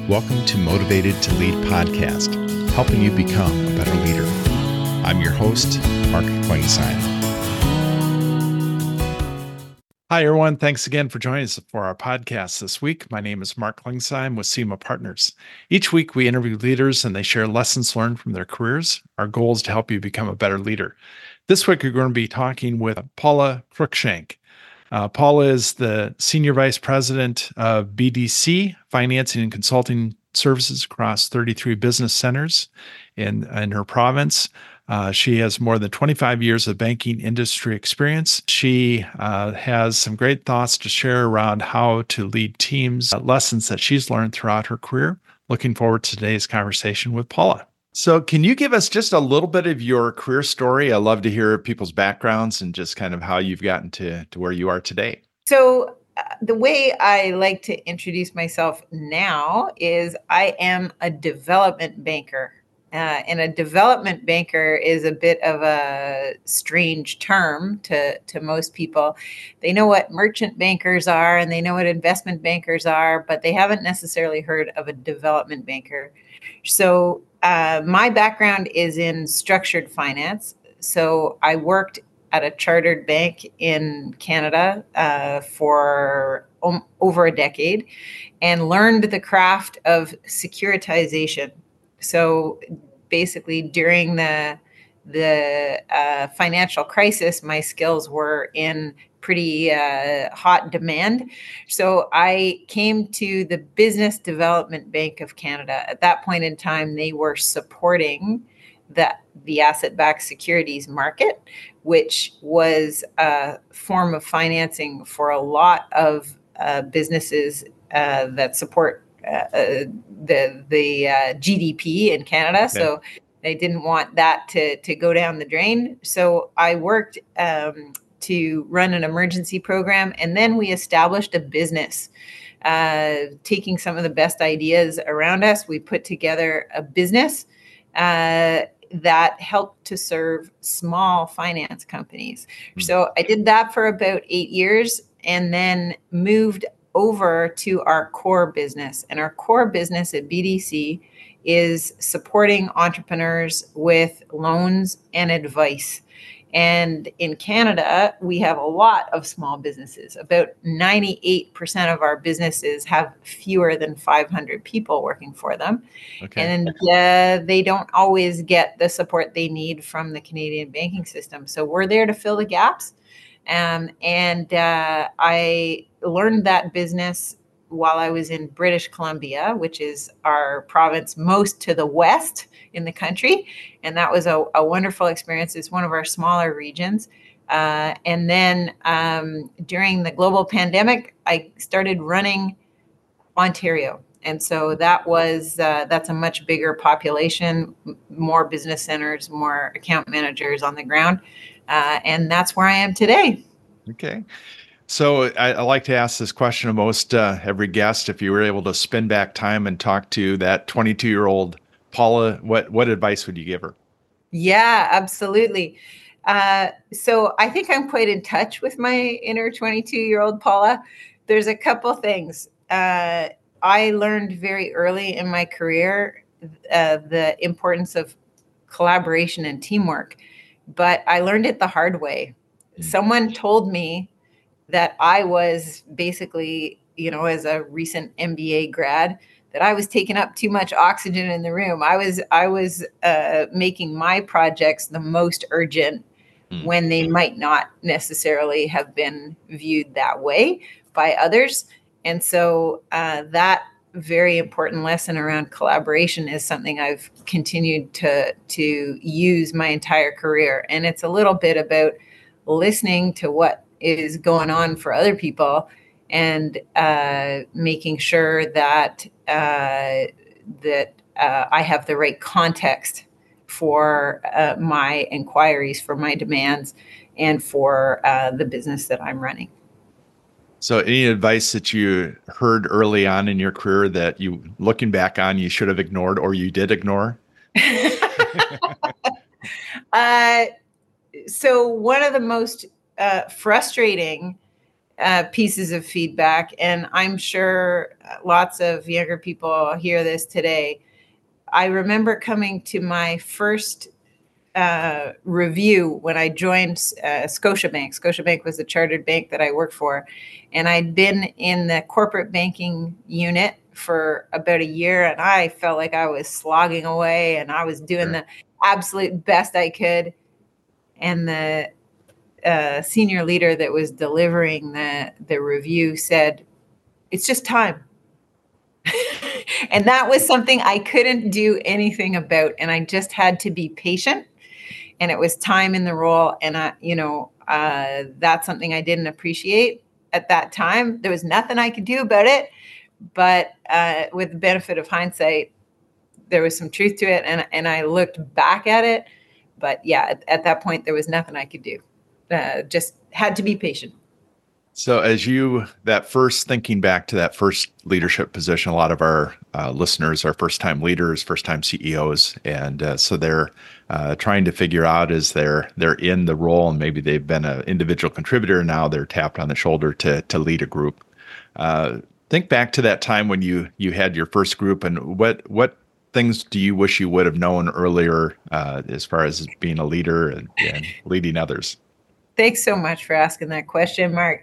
Welcome to Motivated to Lead podcast, helping you become a better leader. I'm your host, Mark Klingsheim. Hi, everyone. Thanks again for joining us for our podcast this week. My name is Mark Klingsheim with SEMA Partners. Each week, we interview leaders and they share lessons learned from their careers. Our goal is to help you become a better leader. This week, we're going to be talking with Paula Cruikshank. Paula is the Senior Vice President of BDC, Financing and Consulting Services across 33 business centers in her province. She has more than 25 years of banking industry experience. She has some great thoughts to share around how to lead teams, lessons that she's learned throughout her career. Looking forward to today's conversation with Paula. So can you give us just a little bit of your career story? I love to hear people's backgrounds and just kind of how you've gotten to where you are today. So the way I like to introduce myself now is I am a development banker. And a development banker is a bit of a strange term to most people. They know what merchant bankers are and they know what investment bankers are, but they haven't necessarily heard of a development banker. So my background is in structured finance. So I worked at a chartered bank in Canada for over a decade and learned the craft of securitization. So basically during the financial crisis, my skills were in pretty hot demand. So I came to the Business Development Bank of Canada. At that point in time, they were supporting the asset-backed securities market, which was a form of financing for a lot of businesses that support the GDP in Canada. Okay. So they didn't want that to go down the drain. So I worked to run an emergency program, and then we established a business. Taking some of the best ideas around us, we put together a business that helped to serve small finance companies. Mm-hmm. So I did that for about 8 years and then moved over to our core business. And our core business at BDC is supporting entrepreneurs with loans and advice. And in Canada, we have a lot of small businesses. About 98% of our businesses have fewer than 500 people working for them. Okay. And they don't always get the support they need from the Canadian banking system. So we're there to fill the gaps. And I learned that business while I was in British Columbia, which is our province most to the west in the country. And that was a wonderful experience. It's one of our smaller regions. And then during the global pandemic, I started running Ontario. And so that's a much bigger population, more business centers, more account managers on the ground. And that's where I am today. Okay. So I like to ask this question of most every guest. If you were able to spin back time and talk to that 22-year-old Paula, what advice would you give her? Yeah, absolutely. So I think I'm quite in touch with my inner 22-year-old Paula. There's a couple things. I learned very early in my career the importance of collaboration and teamwork, but I learned it the hard way. Someone told me that I was basically, as a recent MBA grad, that I was taking up too much oxygen in the room. I was making my projects the most urgent when they might not necessarily have been viewed that way by others. And so that very important lesson around collaboration is something I've continued to use my entire career. And it's a little bit about listening to what is going on for other people and making sure that I have the right context for my inquiries, for my demands, and for the business that I'm running. So any advice that you heard early on in your career that you, looking back on, you should have ignored or you did ignore? So one of the most frustrating pieces of feedback, and I'm sure lots of younger people hear this today. I remember coming to my first review when I joined Scotiabank. Scotiabank was the chartered bank that I worked for, and I'd been in the corporate banking unit for about a year, and I felt like I was slogging away, and I was doing the absolute best I could. And the senior leader that was delivering the review said, "It's just time." And that was something I couldn't do anything about, and I just had to be patient. And it was time in the role, and that's something I didn't appreciate at that time. There was nothing I could do about it, but with the benefit of hindsight, there was some truth to it, and I looked back at it. But yeah, at that point, there was nothing I could do. Just had to be patient. So thinking back to that first leadership position, a lot of our listeners are first-time leaders, first-time CEOs. And so they're trying to figure out as they're in the role, and maybe they've been an individual contributor. Now they're tapped on the shoulder to lead a group. Think back to that time when you had your first group, and what things do you wish you would have known earlier as far as being a leader and leading others? Thanks so much for asking that question, Mark.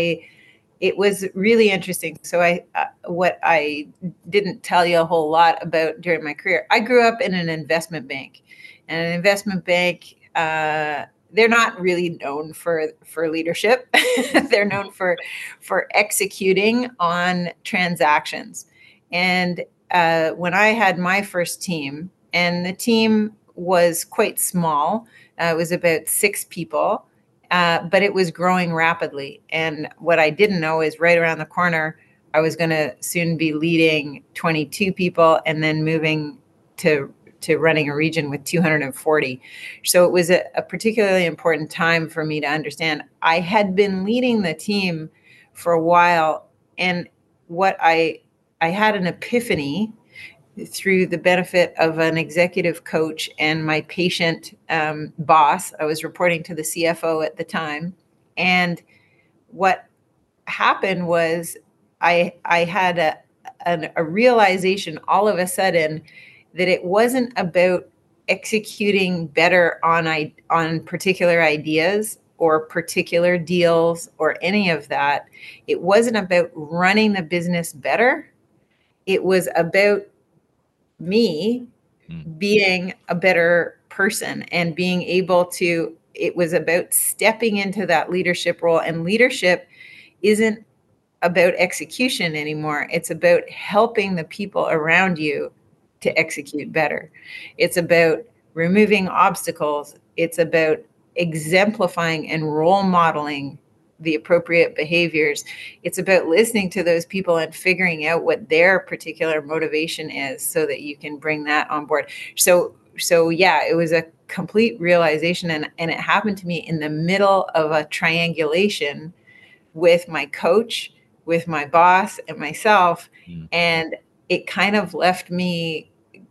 It was really interesting. So what I didn't tell you a whole lot about during my career, I grew up in an investment bank, and an investment bank, they're not really known for leadership. They're known for executing on transactions. And when I had my first team, and the team was quite small, it was about 6 people. But it was growing rapidly. And what I didn't know is right around the corner, I was going to soon be leading 22 people and then moving to running a region with 240. So it was a particularly important time for me to understand. I had been leading the team for a while, and what I had an epiphany through the benefit of an executive coach and my patient boss. I was reporting to the CFO at the time. And what happened was I had a realization all of a sudden that it wasn't about executing better on particular ideas or particular deals or any of that. It wasn't about running the business better. It was about me being a better person and being able to, it was about stepping into that leadership role. And leadership isn't about execution anymore. It's about helping the people around you to execute better. It's about removing obstacles. It's about exemplifying and role modeling the appropriate behaviors. It's about listening to those people and figuring out what their particular motivation is so that you can bring that on board. So yeah, it was a complete realization, and it happened to me in the middle of a triangulation with my coach, with my boss, and myself. And it kind of left me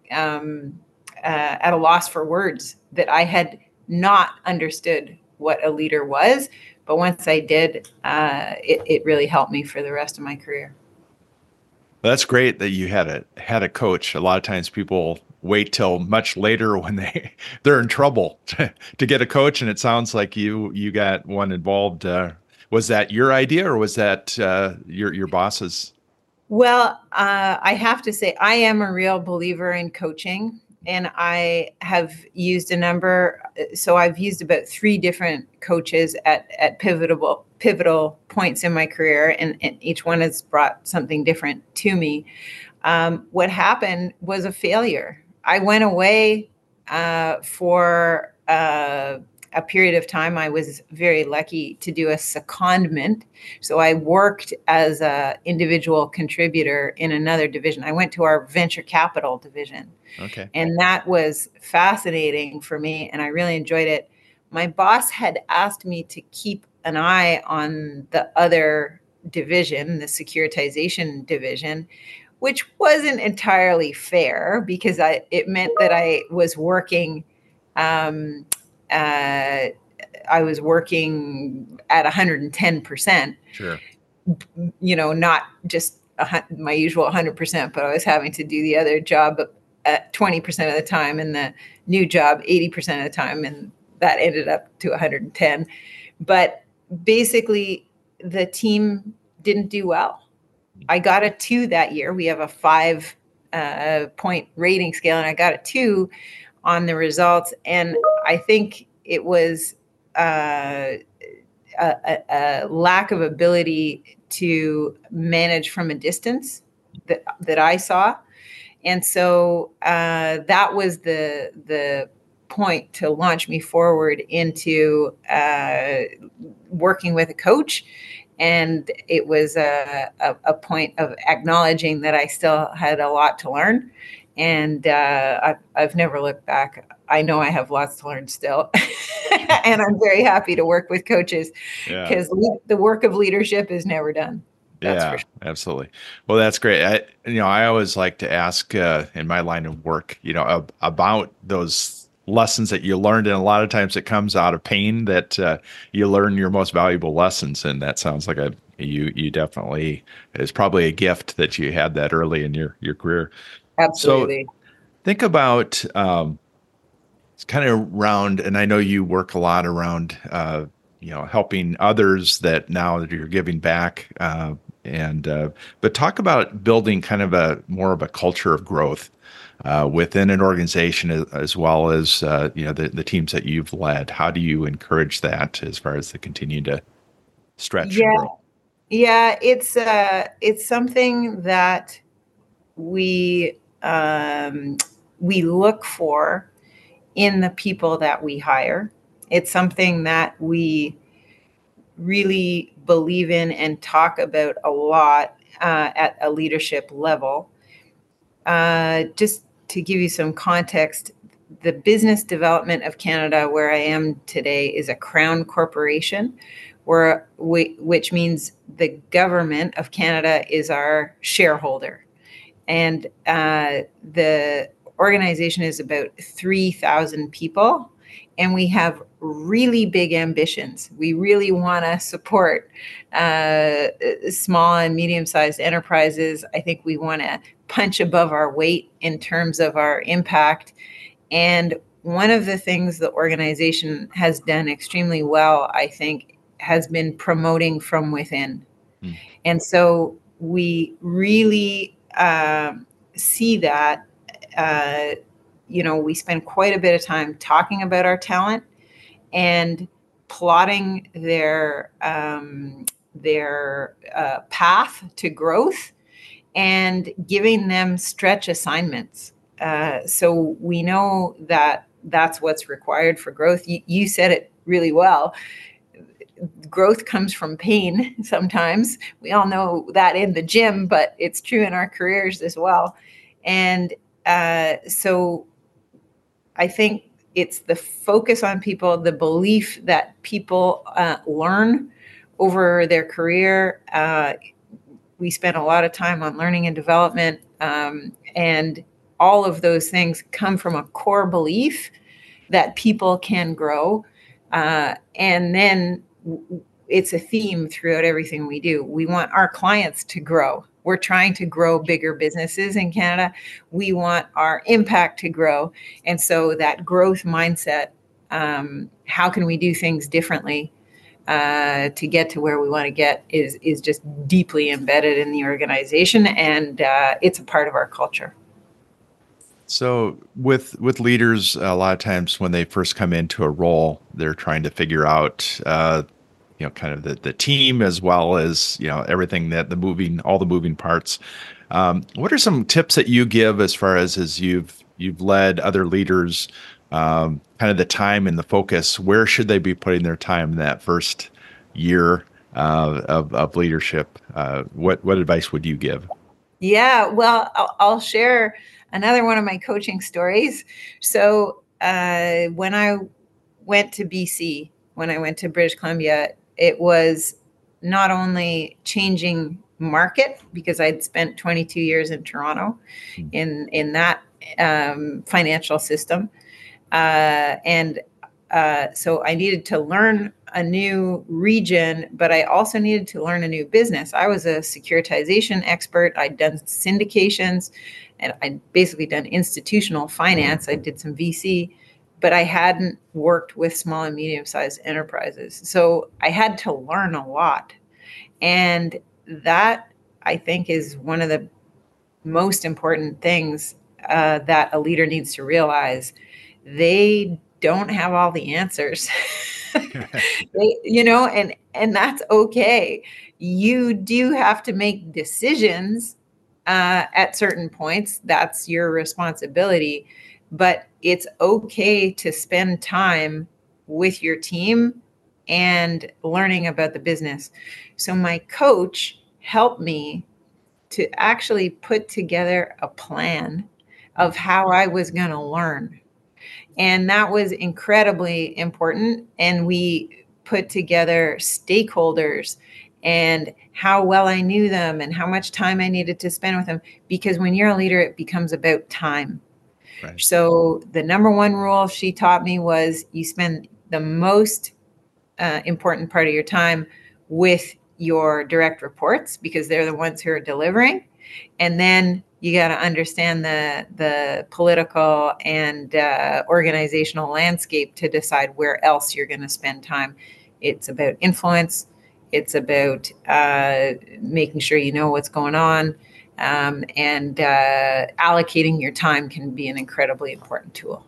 at a loss for words, that I had not understood what a leader was. But once I did, it really helped me for the rest of my career. Well, that's great that you had a coach. A lot of times people wait till much later when they're in trouble to get a coach, and it sounds like you got one involved. Was that your idea, or was that your boss's? Well, I have to say, I am a real believer in coaching. And I have used so I've used about 3 different coaches at pivotal points in my career, and each one has brought something different to me. What happened was a failure. I went away for a period of time. I was very lucky to do a secondment. So I worked as an individual contributor in another division. I went to our venture capital division. Okay. And that was fascinating for me, and I really enjoyed it. My boss had asked me to keep an eye on the other division, the securitization division, which wasn't entirely fair, because it meant that I was working I was working at 110%. Sure. Not just my usual 100%, but I was having to do the other job at 20% of the time and the new job 80% of the time. And that ended up to 110. But basically, the team didn't do well. I got a 2 that year. We have a 5-point rating scale, and I got a 2 on the results. And I think it was a lack of ability to manage from a distance that I saw. And so that was the point to launch me forward into working with a coach. And it was a point of acknowledging that I still had a lot to learn. And I've never looked back. I know I have lots to learn still. And I'm very happy to work with coaches because the work of leadership is never done. That's for sure. Absolutely. Well, that's great. I always like to ask in my line of work, about those lessons that you learned. And a lot of times it comes out of pain that you learn your most valuable lessons. And that sounds like you definitely, it's probably a gift that you had that early in your career. Absolutely. So think about it's kind of around, and I know you work a lot around, helping others that now that you're giving back. But talk about building kind of more of a culture of growth within an organization, as well as the teams that you've led. How do you encourage that as far as to continue to stretch and grow? Yeah, it's something that we look for in the people that we hire. It's something that we really believe in and talk about a lot at a leadership level. Just to give you some context, the Business Development of Canada, where I am today, is a crown corporation, which means the government of Canada is our shareholder. And the organization is about 3,000 people, and we have really big ambitions. We really want to support small and medium-sized enterprises. I think we want to punch above our weight in terms of our impact. And one of the things the organization has done extremely well, I think, has been promoting from within. And so we really see that. We spend quite a bit of time talking about our talent and plotting their path to growth and giving them stretch assignments. So we know that that's what's required for growth. You said it really well. Growth comes from pain sometimes. We all know that in the gym, but it's true in our careers as well. And so I think it's the focus on people, the belief that people learn over their career. We spend a lot of time on learning and development, and all of those things come from a core belief that people can grow. And then it's a theme throughout everything we do. We want our clients to grow. We're trying to grow bigger businesses in Canada. We want our impact to grow. And so that growth mindset, how can we do things differently to get to where we want to get is just deeply embedded in the organization. And it's a part of our culture. So with leaders, a lot of times when they first come into a role, they're trying to figure out kind of the team, as well as, everything that all the moving parts. What are some tips that you give as far as you've led other leaders, kind of the time and the focus? Where should they be putting their time in that first year of leadership? What advice would you give? Yeah, well, I'll share another one of my coaching stories. So when I went to BC, when I went to British Columbia, it was not only changing market, because I'd spent 22 years in Toronto in that financial system. And so I needed to learn a new region, but I also needed to learn a new business. I was a securitization expert. I'd done syndications, and I'd basically done institutional finance. I did some VC, but I hadn't worked with small and medium-sized enterprises. So I had to learn a lot. And that, I think, is one of the most important things that a leader needs to realize. They don't have all the answers. And that's okay. You do have to make decisions at certain points. That's your responsibility. But it's okay to spend time with your team and learning about the business. So my coach helped me to actually put together a plan of how I was going to learn. And that was incredibly important. And we put together stakeholders and how well I knew them and how much time I needed to spend with them. Because when you're a leader, it becomes about time. Right. So the number one rule she taught me was you spend the most important part of your time with your direct reports because they're the ones who are delivering. And then you got to understand the political and organizational landscape to decide where else you're going to spend time. It's about influence. It's about making sure you know what's going on. And allocating your time can be an incredibly important tool.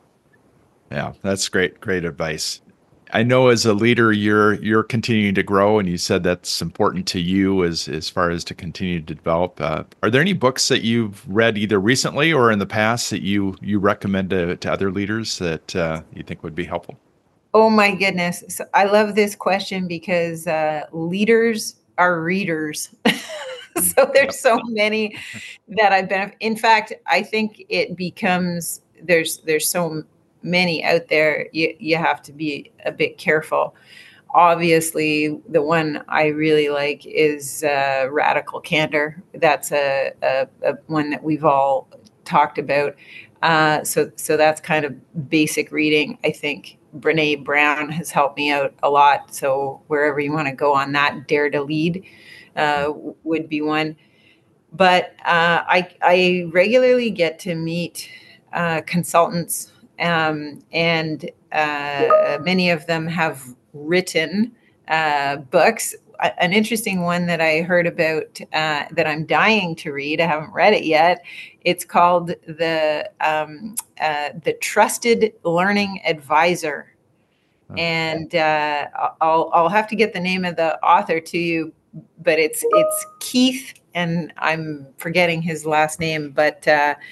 Yeah, that's great. Great advice. I know as a leader, you're continuing to grow, and you said that's important to you as far as to continue to develop. Are there any books that you've read either recently or in the past that you recommend to other leaders that you think would be helpful? Oh my goodness. So I love this question because leaders are readers. So there's so many that I've been. In fact, I think it becomes there's so many out there. You have to be a bit careful. Obviously, the one I really like is Radical Candor. That's a one that we've all talked about. So that's kind of basic reading. I think Brene Brown has helped me out a lot. So wherever you want to go on that, Dare to Lead would be one. But I regularly get to meet consultants, and many of them have written books. An interesting one that I heard about that I'm dying to read. I haven't read it yet. It's called the Trusted Learning Advisor, and I'll have to get the name of the author to you, but it's Keith, and I'm forgetting his last name, but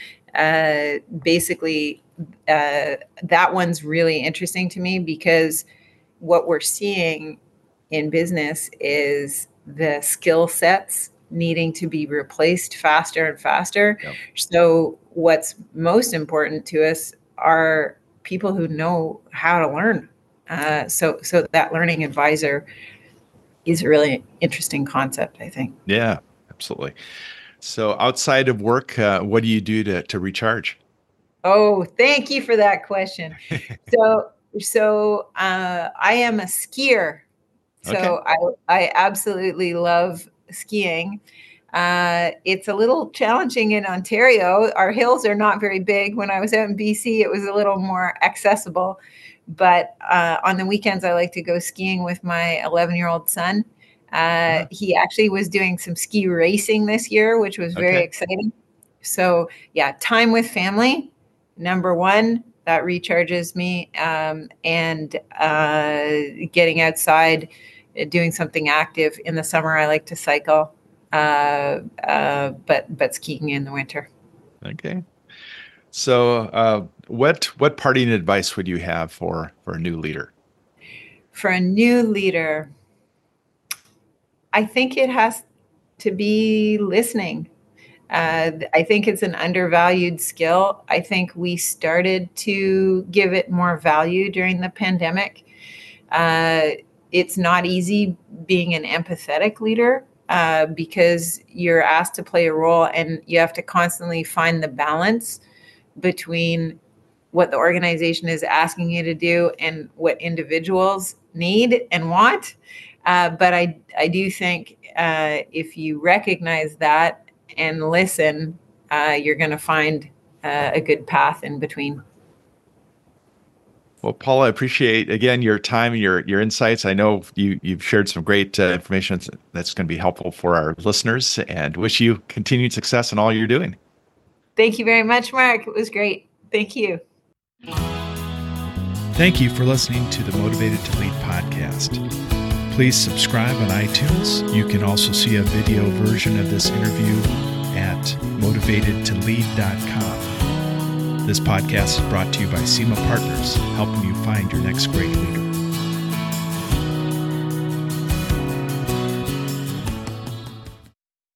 basically that one's really interesting to me because what we're seeing in business is the skill sets needing to be replaced faster and faster. Yep. So what's most important to us are people who know how to learn. So that learning advisor is a really interesting concept, I think. Yeah, absolutely. So outside of work, what do you do to recharge? Oh, thank you for that question. So I am a skier. So okay. I absolutely love skiing. It's a little challenging in Ontario. Our hills are not very big. When I was out in BC, it was a little more accessible. But on the weekends, I like to go skiing with my 11-year-old son. He actually was doing some ski racing this year, which was very exciting. So yeah, time with family, number one, that recharges me. And getting outside, doing something active. In the summer, I like to cycle, but skiing in the winter. Okay. So what parting advice would you have for a new leader? For a new leader, I think it has to be listening. I think it's an undervalued skill. I think we started to give it more value during the pandemic. It's not easy being an empathetic leader because you're asked to play a role and you have to constantly find the balance between what the organization is asking you to do and what individuals need and want. But I do think if you recognize that and listen, you're going to find a good path in between. Well, Paula, I appreciate, again, your time and your insights. I know you've shared some great information that's going to be helpful for our listeners, and wish you continued success in all you're doing. Thank you very much, Mark. It was great. Thank you. Thank you for listening to the Motivated to Lead podcast. Please subscribe on iTunes. You can also see a video version of this interview at motivatedtolead.com. This podcast is brought to you by SEMA Partners, helping you find your next great leader.